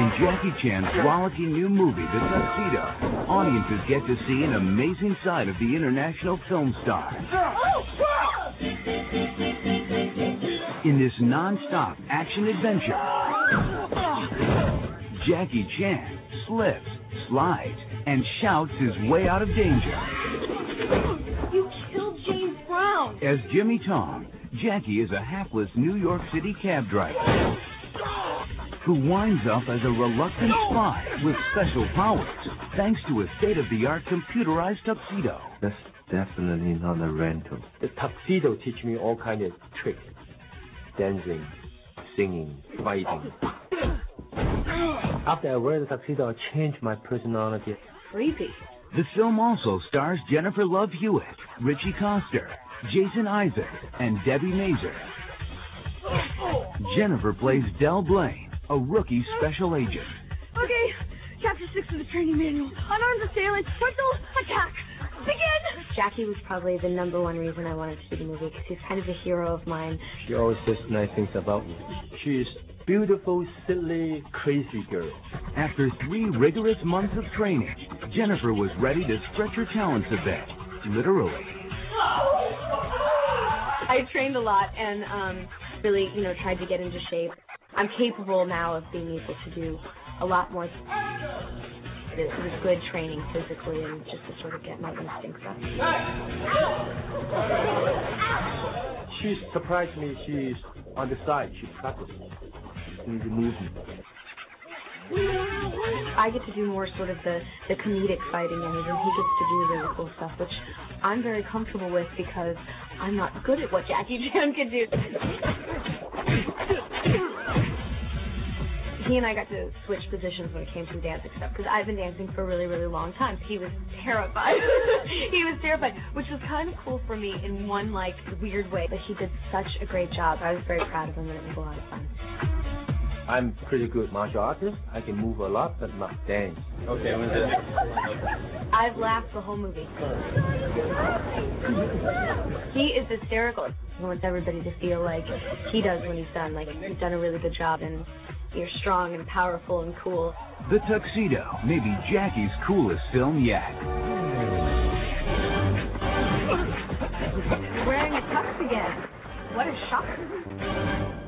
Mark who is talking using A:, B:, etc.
A: In Jackie Chan's rollicking new movie, The Tuxedo, audiences get to see an amazing side of the international film star. In this non-stop action adventure, Jackie Chan slips, slides, and shouts his way out of danger.
B: You killed James Brown!
A: As Jimmy Tong, Jackie is a hapless New York City cab driver who winds up as a reluctant spy with special powers thanks to a state-of-the-art computerized tuxedo.
C: That's definitely not a rental. The tuxedo teach me all kinds of tricks. Dancing, singing, fighting. After I wear the tuxedo, I change my personality.
B: Creepy.
A: The film also stars Jennifer Love Hewitt, Richie Coster, Jason Isaac, and Debbie Mazur. Jennifer plays Del Blaine, a rookie special agent.
B: Okay, Chapter 6 of the training manual. Unarmed assailant, frontal attack. Begin! Jackie was probably the number one reason I wanted to do the movie, because he's kind of a hero of mine.
C: She always says nice things about me. She's beautiful, silly, crazy girl.
A: After 3 rigorous months of training, Jennifer was ready to stretch her talents a bit, literally.
B: I trained a lot and really, tried to get into shape. I'm capable now of being able to do a lot more. It was good training physically and just to sort of get my instincts up.
C: She surprised me. She's on the side. She practices in the movement.
B: I get to do more sort of the comedic fighting in it, and he gets to do the cool stuff, which I'm very comfortable with because I'm not good at what Jackie Chan can do. He and I got to switch positions when it came to dancing stuff, because I've been dancing for a really, really long time. He was terrified. He was terrified, which was kind of cool for me in one, weird way. But he did such a great job. I was very proud of him, and it was a lot of fun.
C: I'm pretty good martial artist. I can move a lot, but not dance. Okay, when's it?
B: I've laughed the whole movie. He is hysterical. He wants everybody to feel like he does when he's done. He's done a really good job, and you're strong and powerful and cool.
A: The Tuxedo may be Jackie's coolest film yet.
B: Wearing a tux again. What a shock.